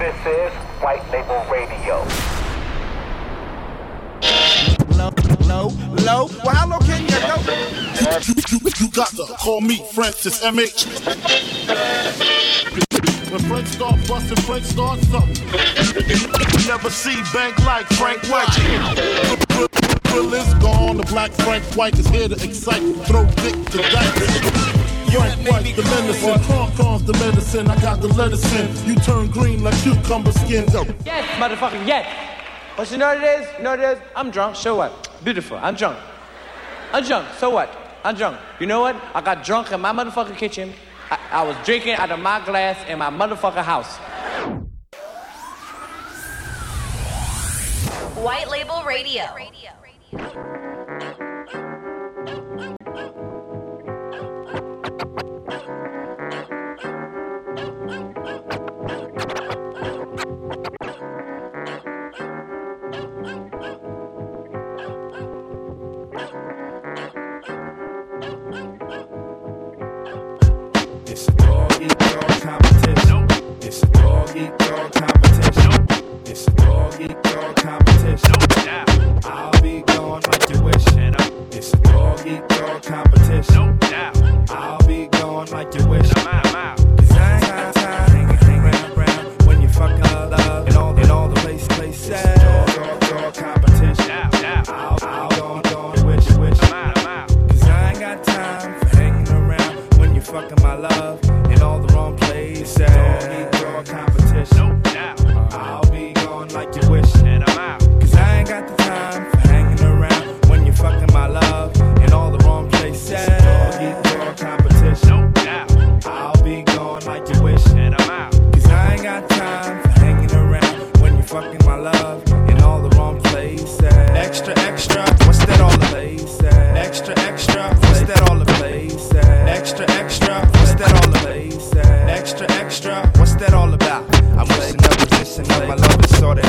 This is White Label Radio. Low. Well, how low can you go? You got to call me Francis MH. When Frank start busting, Frank start something. Never see bank like Frank White. Grill is gone, the black Frank White is here to excite. Throw dick to dice. Frank White, the medicine, Con's the medicine. I got the medicine. You turn green like cucumber skin. Yes, motherfucker, yes. But you know what it is? You know what it is? I'm drunk, so what? Beautiful, I'm drunk. So what? I'm drunk. You know what? I got drunk in my motherfucking kitchen. I was drinking out of my glass in my motherfucking house. White Label Radio. It's a dog-eat-dog competition. It's a dog-eat-dog competition. It's a dog-eat-dog competition. I'll be gone like you wish. It's a dog-eat-dog competition. I'll be gone like you wish. Cause I ain't got time hanging around when you fucking love and all the places. Dog competition. I'll gone wish. Cause I ain't got time for hanging around when you fucking my love in all the wrong places. Dog competition. I'll be gone like you wish. Cause I ain't got the time for hanging around when you fucking my love in all the wrong places. Dog competition. I'll be gone like you wish. Cause I ain't got time for hanging around when you fucking my love in all the wrong places. Extra, what's that all the places? Extra, what's that all the places? Extra, what's that all the places? Extra, what's that all about? I'm wishing up position of my love is sorted.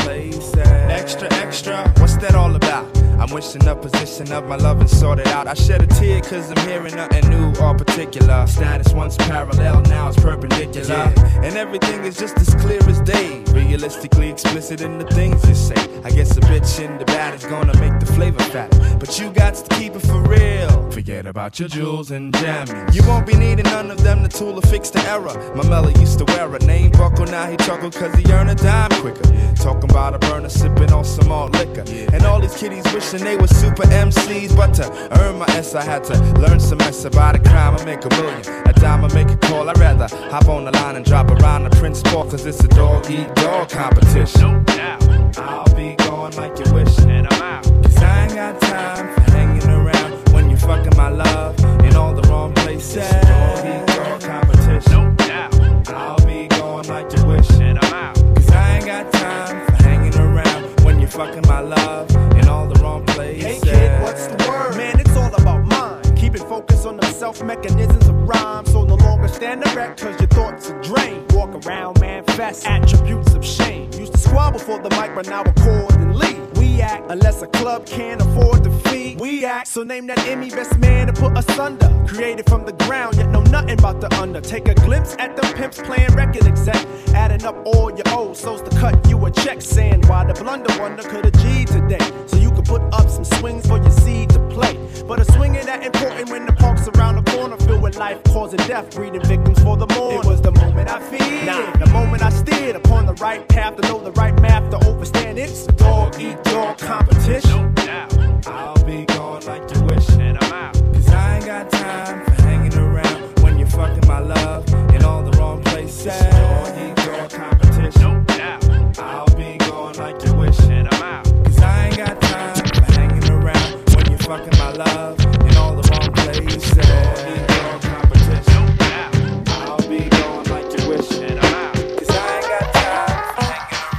Extra, what's that all about? I'm wishing up position of my love and sorted out. I shed a tear cause I'm hearing nothing new or particular. Status once parallel, now it's perpendicular. And everything is just as clear as day. Realistically explicit in the things you say. I guess a bitch in the bad is gonna make the flavor fat. But you got to keep it for real. Forget about your jewels and jammies. You won't be needing none of them, the tool to fix the error. My Melly used to wear a name buckle, now he chuckle cause he earn a dime quicker. Talking about a burner, sipping on some malt liquor. And all these kiddies wishing they were super MCs. But to earn my S, I had to learn some mess about a crime. I make a million, a dime, I make a call. I'd rather hop on the line and drop around the Prince Paul, cause it's a dog-eat-dog competition. I'll be gone like you wish. Cause I ain't got time for hanging around when you fucking my love in all the wrong places. Dog-eat-dog competition. I'll be gone like you wish. Cause I ain't got time for hanging around when you fucking my love in all the wrong places. Hey kid, what's the word? Man, it's all about mine. Keep it focused on the self-mechanisms of rhyme. So no longer stand erect cause your thoughts are drained. Walk around, manifest attributes of shame. Used to squabble for the mic, but now accordingly we act unless a club can't afford to feed. We act, so name that Emmy best man to put us under. Created from the ground, yet know nothing about the under. Take a glimpse at them pimps playing record exec. Adding up all your O's so's to cut you a check. Saying why the blunder wonder could have G'd today. So you could put up some swings for your seed to play. But a swing ain't that important when the park's around the corner filled with life, causing death, breeding victims for the morning. It was the moment I feared, the moment I steered upon the right path, to know the right math to overstand. It's dog-eat-dog competition. I'll be gone like you wish. Cause I ain't got time for hanging around when you're fucking my love in all the wrong places. Dog-eat-dog competition. I'll be gone like you wish. Cause I ain't got time for hanging around when you're fucking my love in all the wrong places. Dog-eat-dog competition. I'll be gone like you wish. Cause I ain't got time for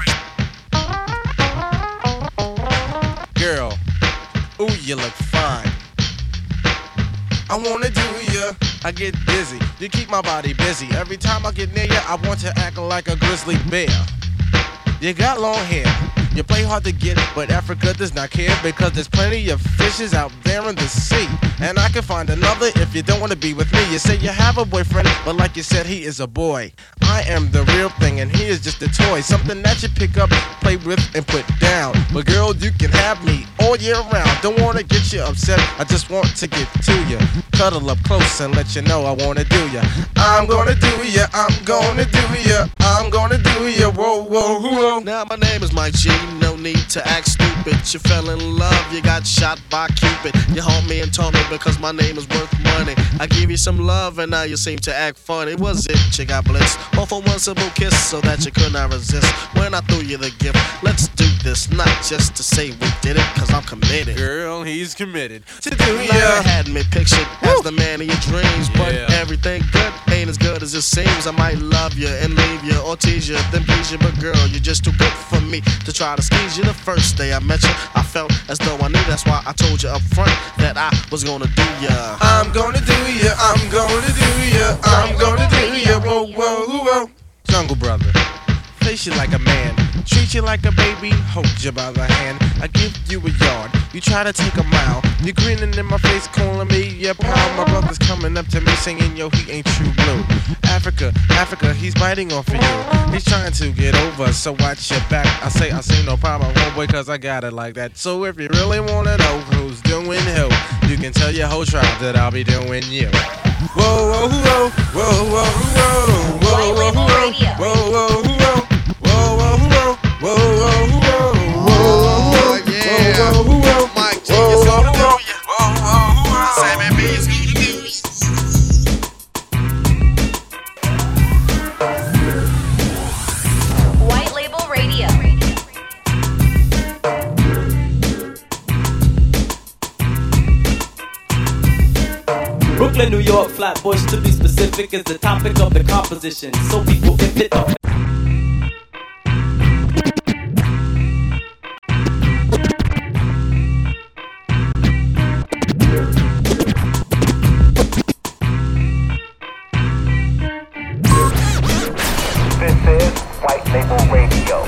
hanging around. Girl, ooh, you look fine. I wanna do ya, I get dizzy. You keep my body busy. Every time I get near ya, I want to act like a grizzly bear. You got long hair, You play hard to get, but Africa does not care because there's plenty of fishes out there in the sea. And I can find another if you don't want to be with me. You say you have a boyfriend, but like you said, he is a boy. I am the real thing and he is just a toy. Something that you pick up, play with, and put down. But girl, you can have me all year round. Don't want to get you upset, I just want to get to you. Cuddle up close and let you know I want to do ya. I'm gonna do ya, I'm gonna do ya, I'm gonna do ya, whoa, whoa, whoa. Now my name is Mike G, no need to act stupid. You fell in love, you got shot by Cupid. You haunt me and taunt me because my name is worth money. I give you some love and now you seem to act funny. Was it you got blitzed? All for one simple kiss so that you could not resist when I threw you the gift. Let's do this, not just to say we did it, cause I'm committed. Girl, he's committed to do You ya. had me pictured as the man of your dreams, but Yeah. everything good ain't as good as it seems. I might love you and leave you or tease you, then please you, but girl, you're just too good for me to try to squeeze you. The first day I met you, I felt as though I knew. That's why I told you up front that I was gonna do ya. I'm gonna do ya, I'm gonna do ya, I'm gonna do ya, whoa, whoa, whoa. Jungle Brother, face you like a man, treat you like a baby, hold you by the hand. I give you a yard, you try to take a mile. You're grinning in my face, calling me your pal. My brother's coming up to me singing, yo, he ain't true blue. Africa, Africa, he's biting off of you. He's trying to get over, so watch your back. I say no problem, homeboy, cause I got it like that. So if you really wanna know who's doing who, you can tell your whole tribe that I'll be doing you. Whoa, whoa, whoa, whoa, whoa, whoa, whoa, whoa, whoa, whoa, whoa, whoa, whoa, whoa, whoa, whoa, whoa, Yeah, Mike G is gonna do ya. Sammy B is gonna do ya. White Label Radio. Brooklyn, New York, Flatbush, to be specific, is the topic of the composition. So people if it up. This is White Label Radio.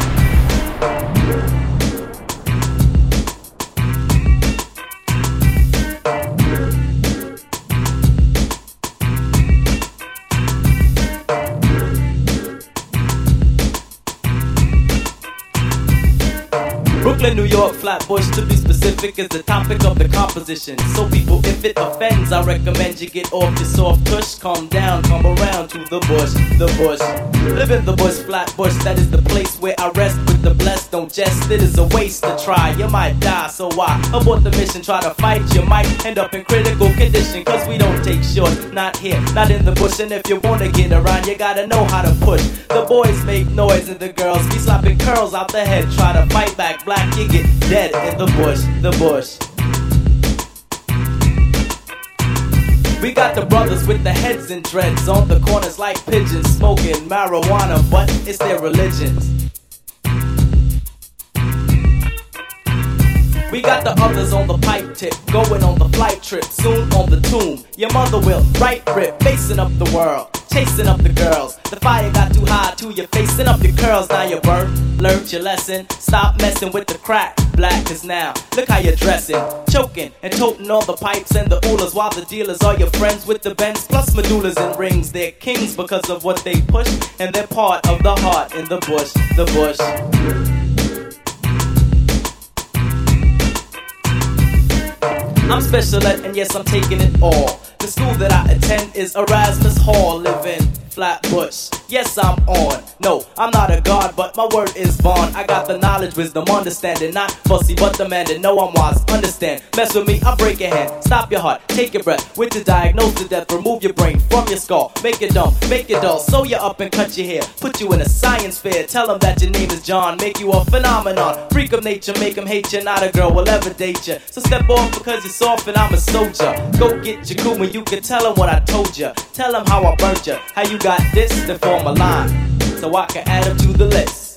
Brooklyn, New York, Flatbush, to be specific, is the topic of the composition. So people, if it offends, I recommend you get off your soft tush. Calm down, come around to the bush, the bush. Live in the bush, Flatbush, that is the place where I rest with the blessed. Don't jest, it is a waste to try. You might die, so why abort the mission? Try to fight, you might end up in critical condition. Cause we don't take short, not here, not in the bush. And if you wanna get around, you gotta know how to push. The boys make noise and the girls be slapping curls out the head. Try to fight back, black, you get dead in the bush, the bush. We got the brothers with the heads and dreads on the corners like pigeons, smoking marijuana, but it's their religions. We got the others on the pipe tip, going on the flight trip, soon on the tomb. Your mother will right rip, facing up the world, chasing up the girls. The fire got too high to you, facing up your curls. Now you burnt, learned your lesson. Stop messing with the crack, black is now. Look how you're dressing, choking and toting all the pipes and the oolas, while the dealers are your friends with the bends plus medullas and rings. They're kings because of what they push, and they're part of the heart in the bush, the bush. I'm special ed and yes, I'm taking it all. The school that I attend is Erasmus Hall, living Flatbush. Yes, I'm on. No, I'm not a god, but my word is bond. I got the knowledge, wisdom, understanding. Not fussy, but demanding. No, I'm wise, understand. Mess with me, I'll break your hand. Stop your heart, take your breath. With the diagnose to death, remove your brain from your skull. Make it dumb, make it dull. Sew you up and cut your hair. Put you in a science fair. Tell them that your name is John. Make you a phenomenon. Freak of nature, make them hate you. Not a girl will ever date you. So step off because you're soft and I'm a soldier. Go get your cool and you can tell them what I told you. Tell them how I burnt you. How you got this to form a line. So I can add them to the list.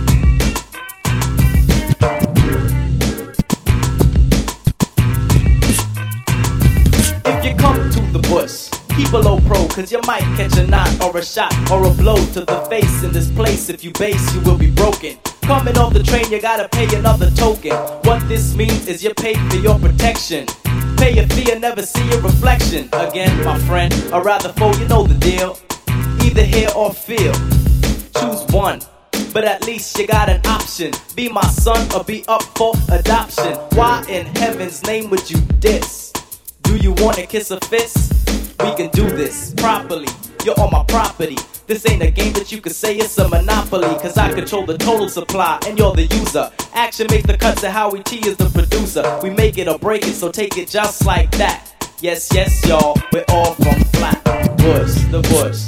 If you come to the bush, keep a low pro, cause you might catch a knot or a shot or a blow to the face. In this place, if you base, you will be broken. Coming off the train, you gotta pay another token. What this means is you pay for your protection. Pay a fee and never see your reflection. Again, my friend, or rather foe, you know the deal. Either hear or feel. Choose one, but at least you got an option. Be my son or be up for adoption. Why in heaven's name would you diss? Do you wanna kiss a fist? We can do this properly. You're on my property. This ain't a game that you could say it's a monopoly. Cause I control the total supply and you're the user. Action makes the cuts and Howie T is the producer. We make it or break it, so take it just like that. Yes, yes, y'all, we're all from Flatbush, the bush.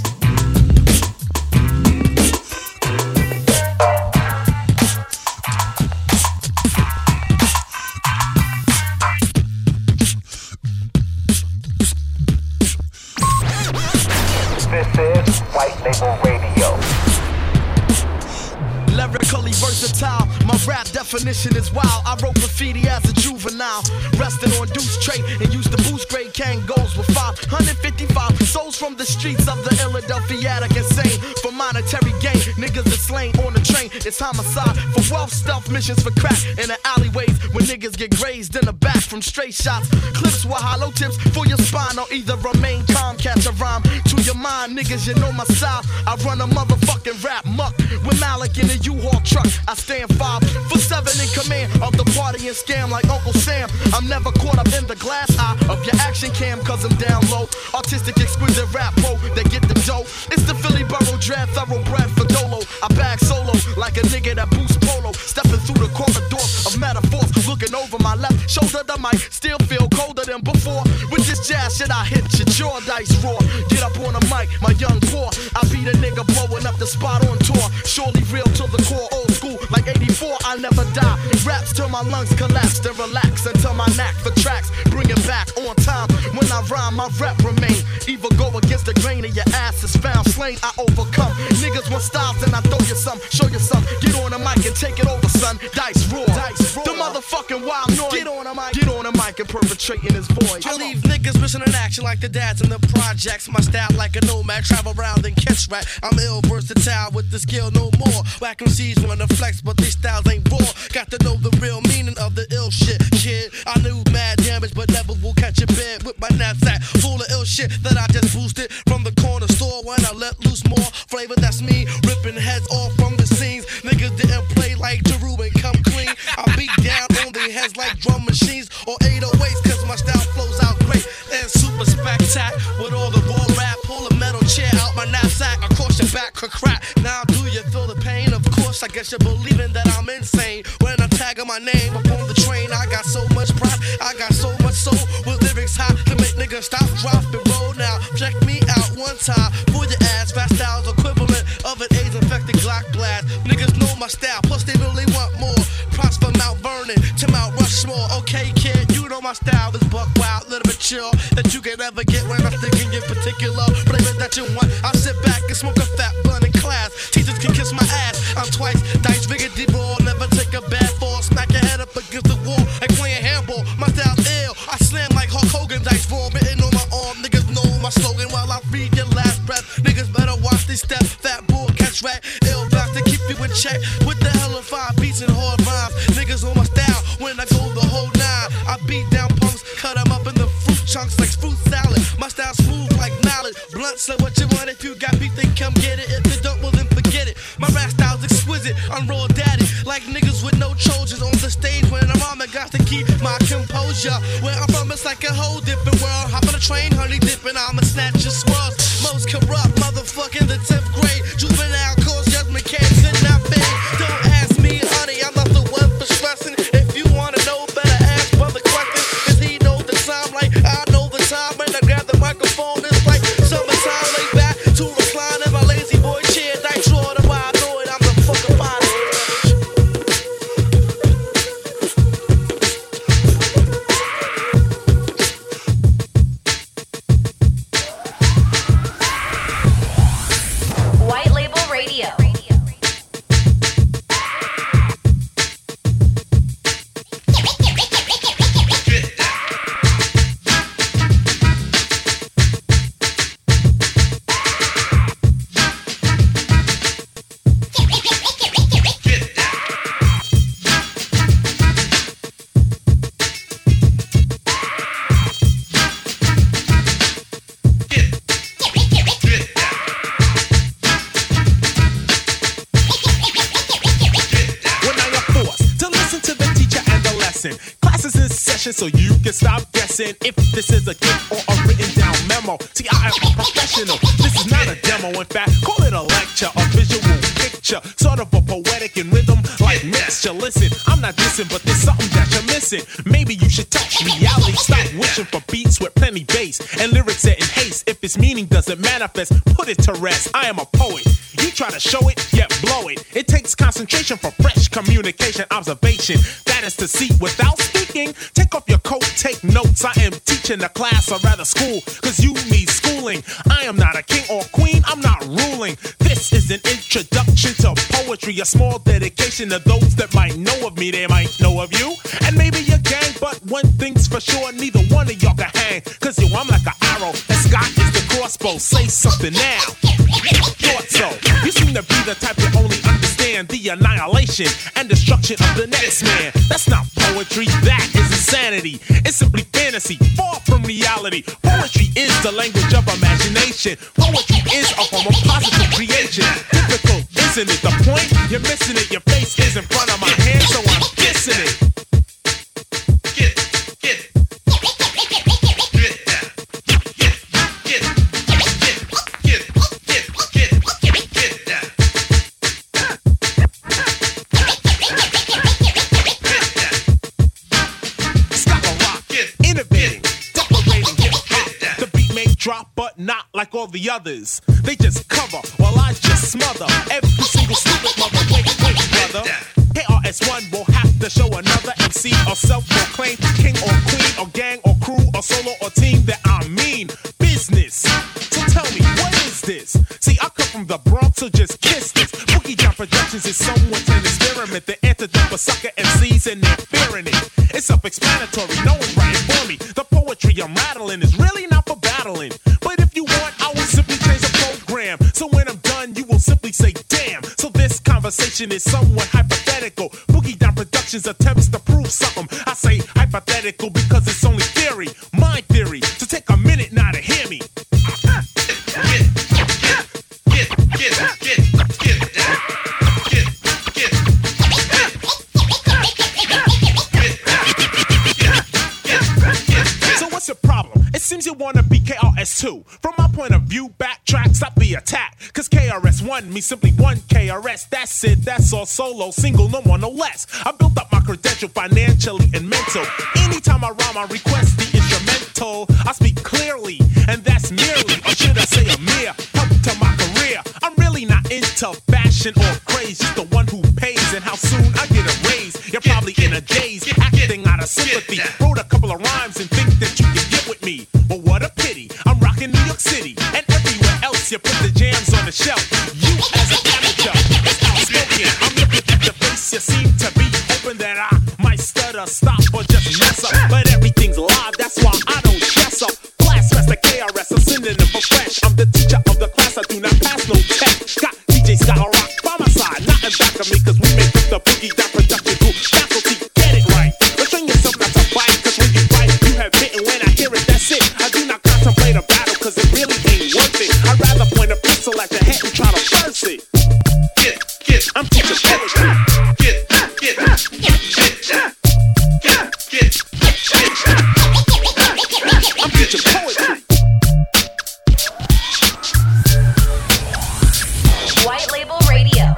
This is White Label Radio. Lyrically versatile, my rap definition is wild. I wrote graffiti as a juvenile, resting on deuce tray and used to boost grade Kangos with 555 souls from the streets of the Philadelphiatic insane. For monetary gain, niggas are slain on the train. It's homicide for wealth, stealth missions for crack in the alleyways when niggas get grazed in the back from straight shots. Clips with hollow tips for your spine or either remain calm, catch a rhyme to your mind. Niggas, you know my style. I run a motherfucking rap muck with Malik in a U-Haul truck. I stand 5 for 7 in command of the party and scam like Uncle Sam. I'm never caught up in the glass eye of your action cam cause I'm down low. Artistic exquisite rap pro that get the dough. It's the Philly Borough dread thoroughbred for Dolo. I bag solo like a nigga that boosts polo. Stepping through the corridors of metaphors. Looking over my left shoulder, the mic still feel colder than before. With this jazz shit I hit your jaw, dice raw. Get up on the mic, my young poor. I beat a nigga blowing up the spot on tour. Surely real to the core, old school like 84, I never die. Raps till my lungs collapse, then relax until my knack for tracks. Bring it back on time. When I rhyme, my rep remain. Either go against the grain or your ass is found slain. I overcome. Niggas want styles, and I throw you some, show you some. Get on the mic and take it over, son. Dice roar. The motherfucking wild noise. Get on the mic and perpetrating his voice. I leave niggas missing in action like the dads in the projects. My style like a nomad, travel around and catch rat. I'm ill versatile with the skill no more. Whack MCs wanna flex, but these styles ain't raw. Got to know the real meaning of the ill shit, kid. I knew mad damage, but never will catch a bed with my knapsack full of ill shit that I just boosted from the corner store when I let loose more flavor. That's me ripping heads off from the scenes. Niggas didn't play like Jeru and come clean. I beat down on their heads like drum machines or 808s, cause my style flows out great and super spectac. With all the raw rap, pull a metal chair out my knapsack across your back, crack. Now do you feel the pain? Of course, I guess you're believing that I'm insane. When I'm tagging my name up on the train, I got so much pride, I got so much soul with lyrics high to make niggas stop, drop, and roll. Now check me out one time for your ass. Fast styles equivalent of an AIDS-infected Glock blast. Niggas know my style, plus they really want more. Props from Mount Vernon to Mount Rushmore. Okay, kid, you know my style is buck wild, little bit chill that you can never get when I'm thinking in particular flavor that you want. I sit back and smoke a fat blunt in class. Teachers can kiss my ass. I'm twice dice, bigger D-ball. Never take a bad fall. Smack your head up against the wall like playing handball. My style's ill. I slam like Hulk Hogan dice ball. Written on my arm. Niggas know my slogan while I read your last breath. Niggas better watch these steps. Fat bull catch rat. Ill back to keep you in check. With the hell of 5 beats and hard rhymes. Niggas on my style when I go the whole 9. I beat down punks, cut them up in the fruit chunks like fruit salad. My style smooth like mallet. Blunt, so what you want? If you got beef, then come get it. If you don't, well then forget it. My rap style's exquisite. I'm raw daddy. Like niggas with no trojans on the stage when I'm on, I got to keep my composure. Where I'm from, it's like a whole different world. Hop on a train, honey dipping, I'ma snatch your squirrels. Most corrupt motherfucker in the 10th grade. Juvenile cause judgment can't could not be. Don't ask me, honey, I'm not the one for stressing. If you wanna know, better ask brother question. Cause he knows the time like I know the time. When I grab the microphone, it's like summertime. Lay back to recline in my lazy boy chair. Dice raw, the why I know it, I'm the fucking pilot. session so you can stop guessing if this is a gift or a written down memo. See, I am a professional. This is not a demo. In fact, call it a lecture, a visual picture, sort of a poetic in rhythm like mixture. Listen, I'm not dissing, but there's something that you're missing. Maybe you should touch reality. Stop wishing for beats with plenty bass and lyrics set in haste. If its meaning doesn't manifest, put it to rest. I am a poet. You try to show it, yet blow it. It takes concentration for fresh communication, observation. That is to see without speaking. Take off your coat, take notes. I am teaching a class, or rather school, cause you need schooling. I am not a king or queen, I'm not ruling. This is an introduction to poetry, a small dedication to those that might know of me. They might know of you, and maybe your gang. But one thing's for sure, neither one of y'all can hang. Cause yo, I'm like an arrow, and Scott is the crossbow. Say something now. Thought so. You seem to be the type that only understand the annihilation and destruction of the next man. That's not poetry, that is insanity. It's simply fantasy, far from reality. Poetry is the language of imagination. Poetry is a form of positive creation. Difficult, isn't it? The point? You're missing it. Your face is in front of my hand, so I'm kissing it. Get it. Drop, but not like all the others. They just cover while I just smother every single stupid mother. Wait, brother. KRS-One will have to show another MC or self-proclaimed king or queen or gang or crew or solo or team that I mean business. So tell me, what is this? See, I come from the Bronx, so just kiss this. Boogie Down Productions is somewhat an experiment. The antidote for sucker MCs and they're fearing it. It's self-explanatory, no one's writing for me. The poetry I'm rattling is really not for battling. But if you want, I will simply change the program. So when I'm done, you will simply say, damn. So this conversation is somewhat hypothetical. Boogie Down Productions attempts to prove something. I say hypothetical because it's only theory, my theory. So take a minute now to hear me. So what's your problem? It seems you wanna be KRS-2. From my point of view, backtrack, stop the attack. Cause KRS-One means simply one KRS. That's it, that's all, solo, single, no more, no less. I built up my credential financially and mental. Anytime I rhyme, I request the instrumental. I speak clearly, and that's merely, or should I say a mere, help to my career. I'm really not into fashion or craze, just the one who pays and how soon I get a raise. You're probably in a daze, acting out of sympathy. Wrote a couple of rhymes and think that you can get with me. But what a pity, I'm rocking New York City. And everywhere else you put the jams on the shelf. You as an amateur, it's outspoken. I'm looking at the face, you seem to be hoping that I might stutter, stop, or just mess up. But everything's live, that's why I don't stress up. Blast Master KRS, I'm sending them for fresh. I'm the teacher of the class, I do not pass no test. Got DJ Scott Rock by my side, not in back of me, cause we make up the Boogie Down Production crew. Faculty, get it right. But train yourself not to bite, cause when you bite, you have bitten. When I hear it, that's it. I do not contemplate a battle, cause it really ain't worth it. I'd rather point a pistol at your head and try to burst it. I'm teaching poetry. I'm teaching poetry. White Label Radio.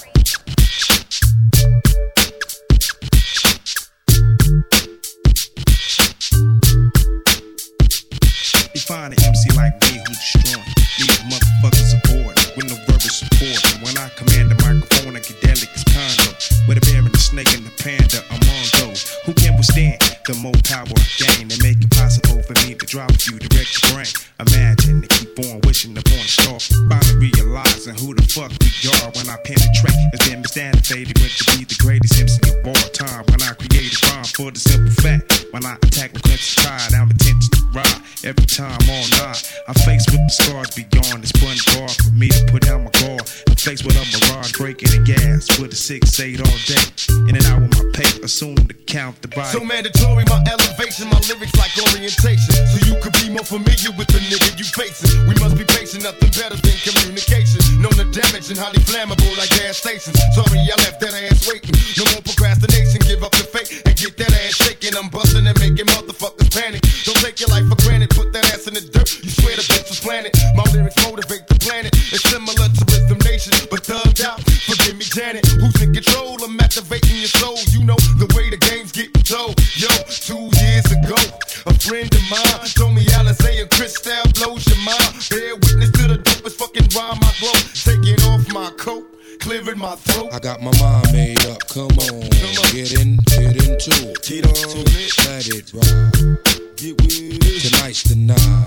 Define an MC like me who's destroying. Leave motherfuckers aboard with no verbal support. And when I command the microphone, I get delicate condo. With a bear and a snake and the panda, I'm on those who can withstand the more power I gain and make it possible for me to drop you direct the brain. Imagine to keep on wishing upon a star. Finally realizing who the fuck we are when I penetrate. It's been misdated with to be the greatest MC of all time. When I create a rhyme for the simple fact. When I attack the Clemson Tide, I'm intense to ride. Every time all night, I'm faced with the scars beyond this blunt bar for me to put down my guard. I'm faced with a mirage breaking the gas with a 6-8 all day. In and out with my paper, soon to count the body. So mandatory, my elevation, my lyrics like orientation. So you could be more familiar with the nigga you facing. We must be patient, nothing better than communication. Known the damage and highly flammable like gas stations. Sorry, I left that ass waiting. No more procrastination, give up the fake and get that ass shaking. banging, I'm busting and making motherfuckers panic. Don't take your life for granted, put that ass in the dirt. You swear the bitch was planted. My lyrics motivate the planet. It's similar to Rhythm Nation, but thugged out. Forgive me, Janet. Who's in control? I'm activating your soul. You know the way the game's getting told. Yo, 2 years ago, a friend of mine told me Alizé and Cristal blows your mind. Bear witness to the dopest fucking rhyme I blow. Taking off my coat, clearing my throat. I got my mind made up, come on. Get into it. Get on it. Let it ride. Get with it. Tonight's the night.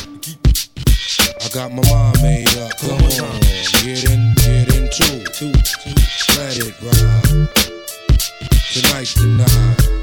I got my mind made up, come on. Get into it. Let it ride. Tonight's the night.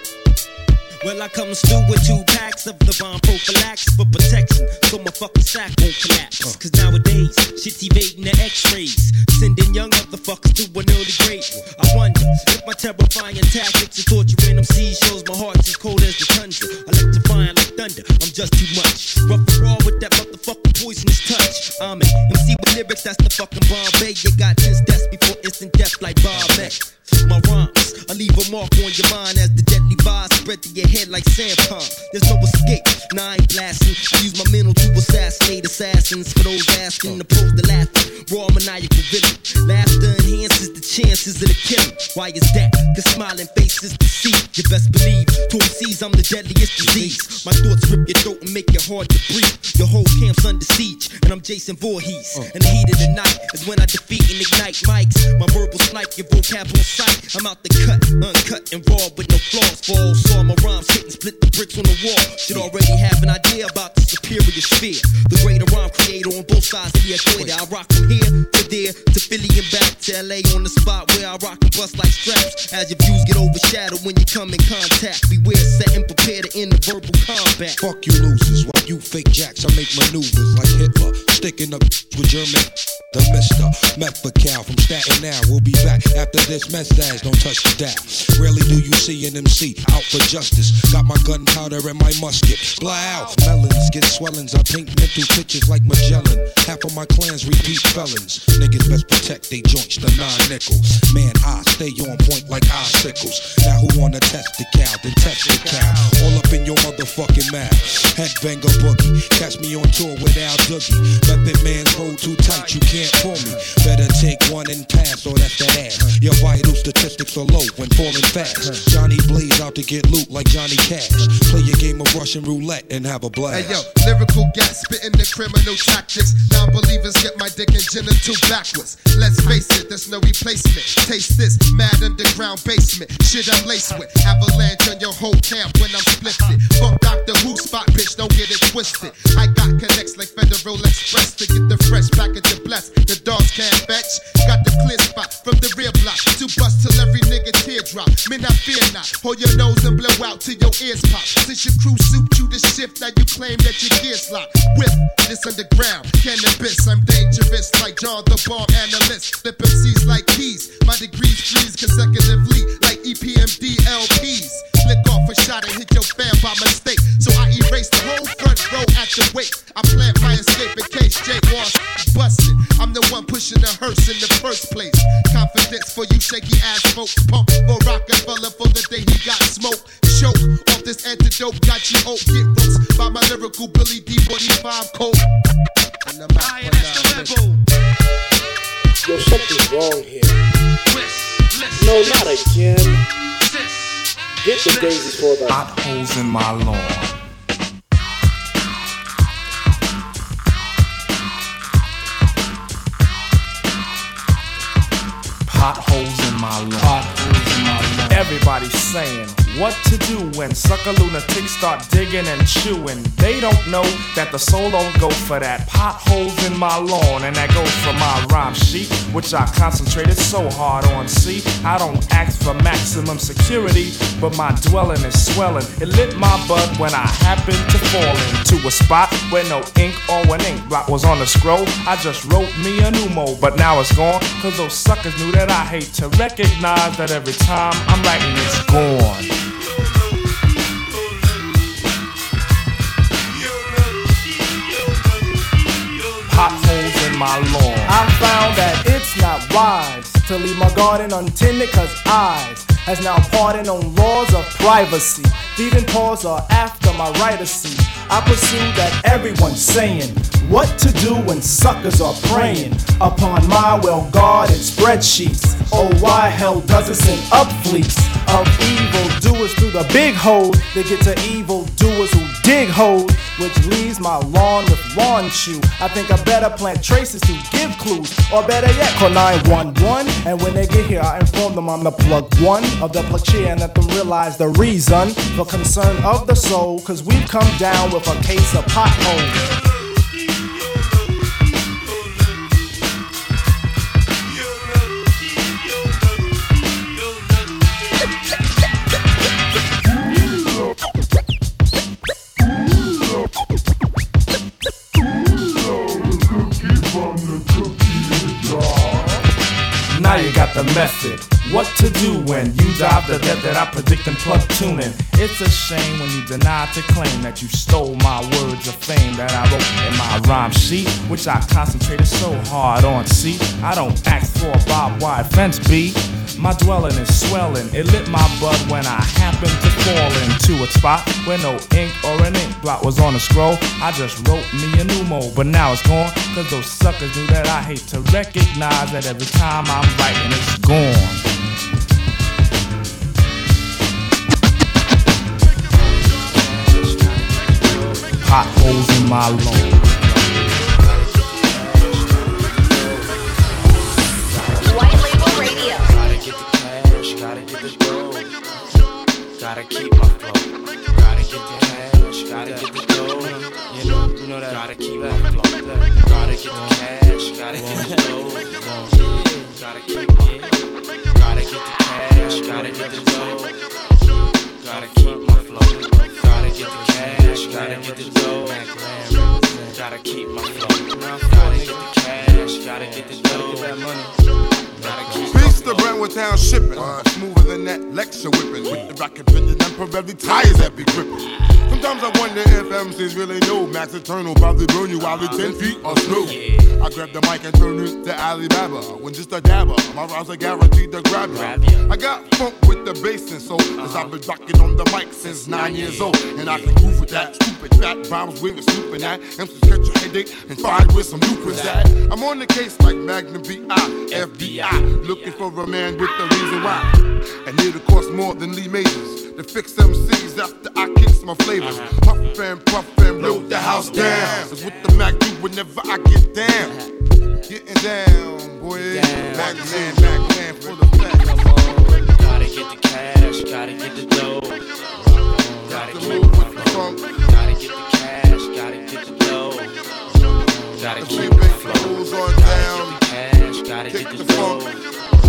Well, I comes through with 2 packs of the bomb prophylaxis for protection, so my fucking sack won't collapse. Cause nowadays, shit's evading the x-rays, sending young motherfuckers to an early grave. I wonder if my terrifying tactics of torturing them seas shows my heart's as cold as the tundra. Electrifying like thunder, I'm just too much. Rough and raw with that motherfucking poisonous touch. I'm an MC with lyrics, that's the fucking Bombay. You got 10 steps before instant death like Bob May. My rhymes, I leave a mark on your mind as the deadly vibes spread to your head like sandpalm. There's no escape, nah, I ain't blasting. I use my mental to assassinate assassins. For those asking, opposed to laughing, raw maniacal villain. Laughter enhances the chances of the killing. Why is that? Cause smiling faces deceive. You best believe, to MCs I'm the deadliest disease. My thoughts rip your throat and make it hard to breathe. Your whole camp's under siege, and I'm Jason Voorhees. And the heat of the night is when I defeat and ignite mics. My verbal snipe, your vocab on sight. I'm out the cut, uncut and raw with no flaws. For all saw my rhymes hit and split the bricks on the wall. Should already have an idea about the superior sphere. The greater rhyme creator on both sides of the equator. I rock from here to there, to Philly and back to LA on the spot where I rock and bust like straps. As your views get overshadowed when you come in contact. Beware, set and prepare to end the verbal combat. Fuck you losers, while you fake jacks, I make maneuvers like Hitler. Sticking up with German, the Mr. Methacal from Staten Island. We'll be back after this message. Don't touch the dial. Rarely do you see an MC out for justice. Got my gunpowder and my musket. Fly out. Melons get swellings. I paint mental pictures like Magellan. Half of my clans repeat felons. Niggas best protect they joints, the 9 nickel. Man, I stay on point like icicles. Now who wanna test the cow? Then test the cow. All up in your motherfucking mouth. Headbanger boogie. Catch me on tour with Al Doogie. Method man hold too tight, you can't pull me. Better take one and pass, or that's that ass. Your vital statistics are low when falling fast. Johnny Blaze out to get loot like Johnny Cash. Play a game of Russian roulette and have a blast. Hey yo, lyrical gas, spitting the criminal tactics. Non-believers get my dick and genital backwards. Let's face it, there's no replacement. Taste this, mad underground basement. Shit I'm laced with. Avalanche on your whole camp when I'm splifted. Fuck Dr. Who spot, bitch, don't get it twisted. I got connects like Federal Express to get the fresh package of bless. The dogs can't fetch. Got the clear spot from the rear block to bust till every nigga teardrop. Men, I fear not. Hold your nose and blow out till your ears pop. Since your crew souped you to shift, now you claim that your gears locked. With this underground cannabis, I'm dangerous like John the Bomb Analyst. Flip MCs like keys. My degrees freeze consecutively like EPMD LPs. Flick off a shot and hit your fan by mistake. So I erase the whole front row at the wake. I plant my escape in case Jay wants busted. I'm the one pushing the hearse in the first place. Confidence for you shaky ass folks. Pump for Rockefeller for the day he got smoked. Choke off this antidote, got you oak. Get roast by my lyrical Billy D45 coat. And I'm out for Yo, something's wrong here. No, not again. Get the daisies for the potholes in my lawn. Potholes in my lawn. Everybody's saying what to do when sucker lunatics start digging and chewing. They don't know that the soul don't go for that. Potholes in my lawn, and that goes for my rhyme sheet, which I concentrated so hard on. See, I don't ask for maximum security, but my dwelling is swelling. It lit my bud when I happened to fall into a spot where no ink or an ink blot was on the scroll. I just wrote me a new mode, but now it's gone, cause those suckers knew that I hate to recognize that every time I'm writing it's gone. Potholes in my lawn. I found that it's not wise to to leave my garden untended, cause eyes has now pardoned on laws of privacy. Thieving paws are after my right to see. I pursue that everyone's saying what to do when suckers are preying upon my well-guarded spreadsheets. Oh, why hell does it send up fleets of evil doers through the big hole to get to evil doers who dig holes, which leaves my lawn with lawn chew. I think I better plant traces to give clues, or better yet, call 911. And when they get here, I inform them I'm the plug one of the plug cheer and let them realize the reason for concern of the soul. Cause we've come down with a case of potholes. Now you got the method. What to do when you dive the death that I predict and plug tuning. It's a shame when you deny to claim that you stole my words of fame that I wrote in my rhyme sheet, which I concentrated so hard on. See, I don't ask for a barbed wire fence, B. My dwelling is swelling. It lit my bud when I happened to fall into a spot where no ink or an ink blot was on the scroll. I just wrote me a new mode, but now it's gone. Cause those suckers knew that I hate to recognize that every time I'm writing it's gone. Potholes in my lawn. White Label Radio. Gotta get the cash, gotta get the dough. Gotta keep my flow. Gotta get the cash, gotta get the dough. You know that. Gotta keep my flow. Gotta get the cash, gotta get the dough. Gotta keep it. Gotta get the cash, gotta get the dough. Gotta keep my flow. Gotta get the cash, gotta get the dough. Gotta keep my flow. Gotta get the cash, gotta get the dough. That money. Beats the Brentwood town shipping, smoother than that lecture whipping, with the rocket pinion and Pirelli tires that be gripping. Sometimes I wonder if MCs really know Max Eternal probably burn you while it's 10 feet of snow. I grab the mic and turn it to Alibaba. When just a dabber, my rhymes are guaranteed to grab you. I got funk with the bass and soul, cause I've been rocking on the mic since 9 years old. And I can groove with that stupid fat rhymes we were snooping at. MCs catch a headache and find where some loopers at. I'm on the case like Magnum B.I., FBI, looking for a man with the reason why. And it'll cost more than Lee Majors to fix MCs after I kicks my flavors. Puff and blow the house down. Cause with the Mac do whenever I get down. Getting down, boy. Mac man for the flat. Gotta get the cash, gotta get the dough. Gotta keep my flow. Gotta get the cash, gotta get the dough. Gotta keep my flow. Gotta get the cash, gotta get the dough.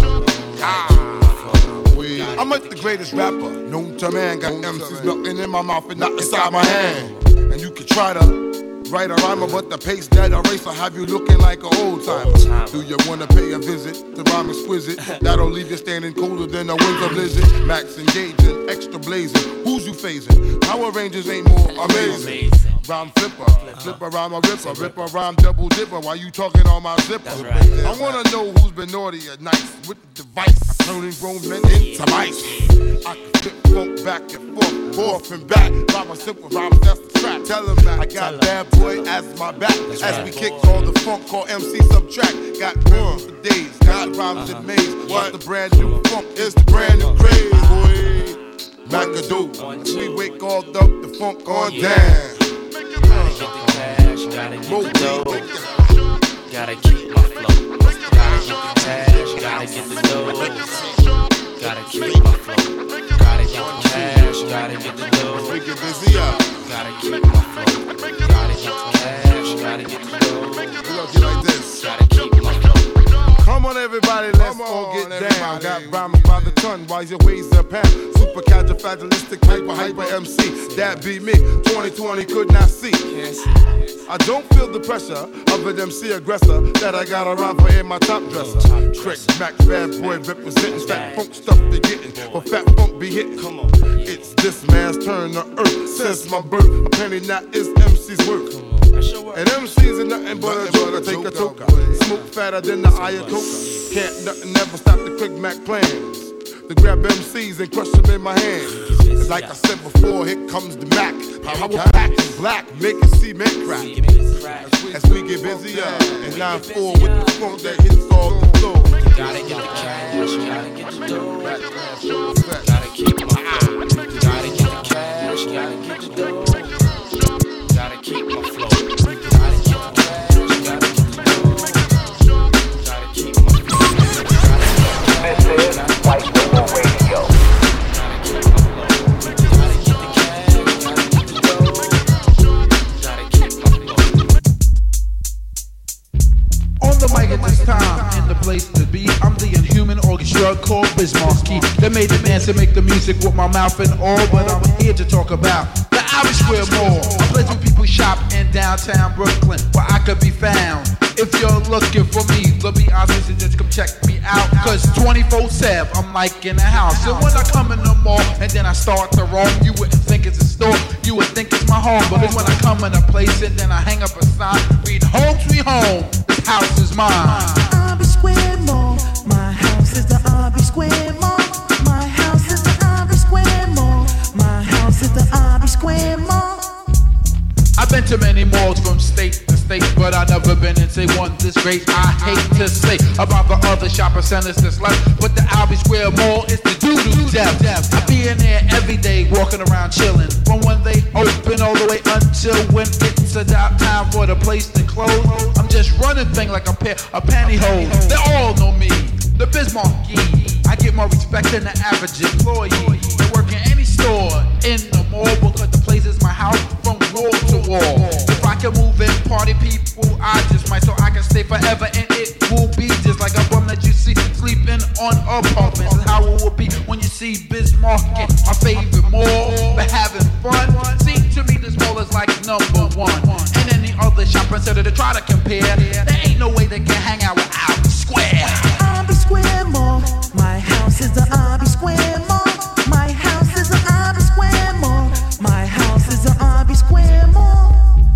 I'm like the greatest rapper known to man. Got MCs melting in my mouth and not inside my hand. And you can try to write a rhymer, but the pace that I race will have you looking like an old timer. Do you wanna pay a visit to Rhyme Exquisite? That'll leave you standing colder than a winter blizzard. Max engaging, extra blazing. Who's you phasing? Power Rangers ain't more amazing. Rhyme flipper, flipper rhyme a ripper rhyme double dipper. Why you talking on my zipper? I wanna know who's been naughty or nice with the device, turning grown men into mice. I can flip funk back and forth and back. Rhyme a simple rhyme, that's the track. Tell them that I got bad boy as my back. As we kick all the funk, call MC Subtract. Got rhymes for days, got rhymes in maze. What's the brand new funk? It's the brand new craze, boy. McAdoo, we wake all up the funk on down. Gotta get the cash, gotta get the dough. Gotta keep my flow. Gotta get the cash, gotta get the dough. Gotta keep my flow. Gotta get the cash, gotta get the dough. We get busy up. Gotta keep my flow. Gotta get the cash, gotta get the dough. We love you like this. Gotta keep my flow. Come on, everybody, let's all get down. Got rhymes by the ton, while your ways are pound. Super califragilistic, hyper MC. That be me. 2020 could not see. I don't feel the pressure of an MC aggressor that I got around for in my top dresser. Trick, Mac, bad boy representing fat funk stuff be getting, but fat funk be hitting. Come on, it's this man's turn to earth since my birth. A penny not is MC's worth. And MCs are nothing but a joker, take a toker. Smoke fatter than the Ayatollah. Can't nothing never stop the Quick Mac plans. To grab MCs and crush them in my hand. It's like I said before, here comes the Mac. Power pack and black, make it cement crack. As we get busier, and 9-4 with the funk that hits all the floor. Gotta get the cash, gotta get the dough. Gotta keep my flow. Gotta get the cash, gotta get the dough. Gotta keep my flow. Gotta get the cash, gotta get the dough. Gotta keep my flow. This is White Label Radio. Gotta keep my flow. Gotta get the cash, gotta get the dough. Gotta keep my flow. On the mic at this time, in the place to be, I'm the inhuman orchestra called Bismarcky. They made the dance and make the music with my mouth and all, but I'm here to talk about the Irish Square Mall, a place where people shop in downtown Brooklyn, where I could be found. If you're looking for me, let me honest and just come check me out. Cause 24/7, I'm like in the house. And when I come in the mall and then I start to roam, you wouldn't think it's a store, you would think it's my home. But it's when I come in a place and then I hang up a sign, read home sweet home, this house is mine. Irish Square Mall, my house is the Irish Square Mall. My house is the Irish Square Mall. My house is the Irish Square Mall. I've been to many malls from state to state, but I've never been in, say, one this great. I hate to say about the other shopping centers that's left, but the Irish Square Mall is the doo-doo death. I be in there every day, walking around chilling, from when they open all the way until when it's about time for the place to close. I'm just running things like a pair of pantyhose. They all know me, the Bismarcky. I get more respect than the average employee. They work in any store in the mall because the place is my house from wall to wall. If I can move in, party people, I just might, so I can stay forever, and it will be just like a bum that you see sleeping on apartments. And how it will be when you see Bismarcky, my favorite mall, but having fun. See, to me this mall is like number one, and any other shopping center to try to compare, there ain't no way they can hang out with Irish Square. Irish Square Mall, my house is the Irish Square Mall. My house is the Irish Square Mall. My house is the Irish Square Mall.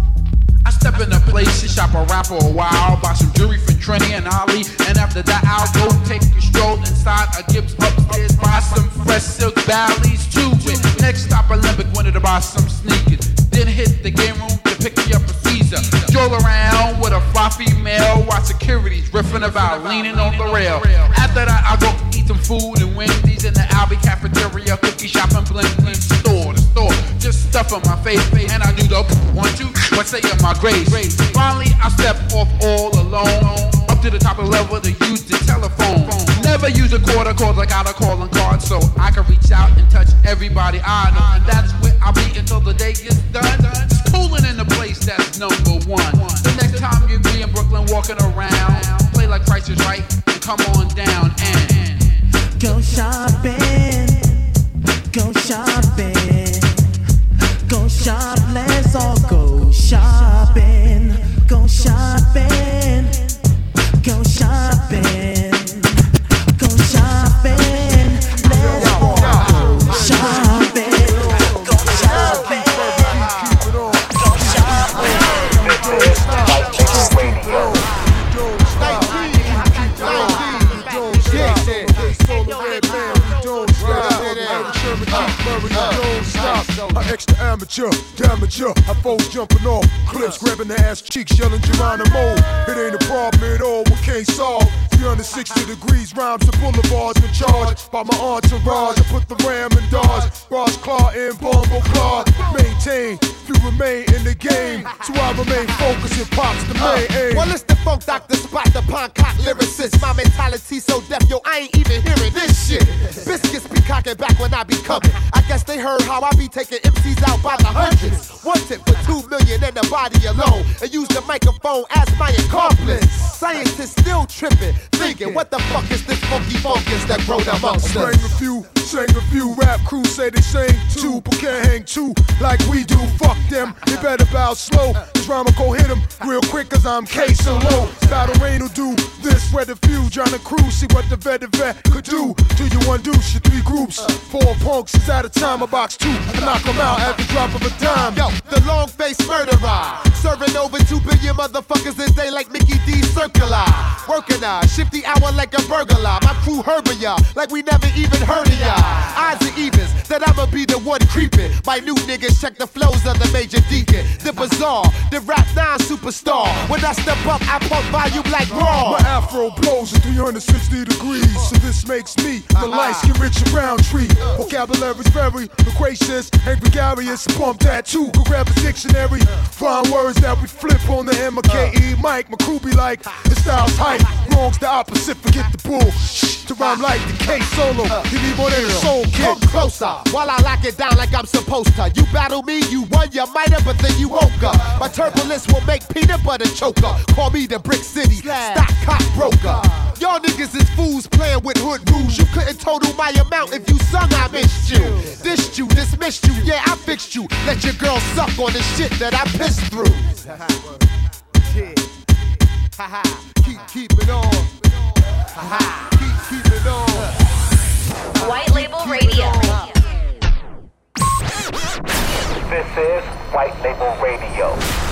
I step in a place to shop around for a while, buy some jewelry from Trini and Ali, and after that I'll go take a stroll inside a Gibbs upstairs, buy some fresh silk Bally's too. Next stop Olympic, wanted to buy some sneakers, then hit the game room to pick me up a Caesar. Stroll around with a fly female while security's riffing about leaning on the rail. After that I'll go eat some food and Wendy's in the Albee cafeteria, cookie shop and blend store to store. Just stuff on my face and I do the 1, 2, what say in my grace. Finally I step off all alone, up to the top of the level to use the telephone. Never use a quarter cause I got a calling card, so I can reach out and touch everybody I know. And that's where I'll be until the day gets done. Just cooling in the place that's number one. The next time you be in Brooklyn walking around, play like Price is Right and come on down and go shopping, go shopping, go shop, let's all go shopping, go shopping, go shopping, go shopping, let's all go shopping, go shopping, go shopping. Extra amateur, damager. I foes jumping off cliffs, grabbing the ass cheeks, yelling Geronimo. It ain't a problem at all, we can't solve. 360 degrees, rhymes and boulevards in charge. By my entourage, I put the ram in Dodge. Ross Claw and Bumble Claw. Maintain, you remain in the game. So I remain focused and pops the main aim. Well, it's the Funk Doctor Spot, the Poncock lyricist. My mentality so deaf, yo, I ain't even hearing this shit. Biscuits be cocking back when I be coming. I guess they heard how I be taking MCs out by the hundreds. Wanted for 2 million in the body alone, and use the microphone as my accomplice. Scientists still tripping, thinking, what the fuck is this funky fungus that growed amongst us? Sang a few, rap crews say they sing too, but can't hang too like we do. Fuck them, they better bow slow. This rhyme will go hit them real quick, cause I'm casing low. Battle Rain will do this, where the few John and Crew see what the vet could do. Till you undo your 3 groups, 4 punks is out of time, I box two, I knock them out at the drop of a dime. Yo, the long face murderer. Serving over 2 billion motherfuckers a day like Mickey D. Circular. Working shifty hour like a burglar. My crew herbing ya like we never even heard of ya. Odds are evens that I'ma be the one creeping. My new niggas check the flows of the Major Deacon. The Bizarre, the rap 9 superstar. When I step up, I pump volume like raw. My afro blows at 360 degrees, so this makes me the light-skin Richard Roundtree. Vocabulary's very loquacious and gregarious. Pump that too, go grab a dictionary. Find words that we flip on the MKE mic. My crew be like, the style's hype. Wrong's the opposite, forget the bull. To rhyme like the K Solo, you need more than a soul kid. Come closer, while I lock it down like I'm supposed to. You battle me, you won, you might have, but then you woke up. My turbulence will make peanut butter choker. Call me the Brick City stock cop broker. Y'all niggas is fools playing with hood rules. You couldn't total my amount if you sung I missed you. Dissed you, dismissed you, yeah I fixed you. Let your girl suck on the shit that I pissed through. Keep it on. Keep it on. White Label Radio. This is White Label Radio.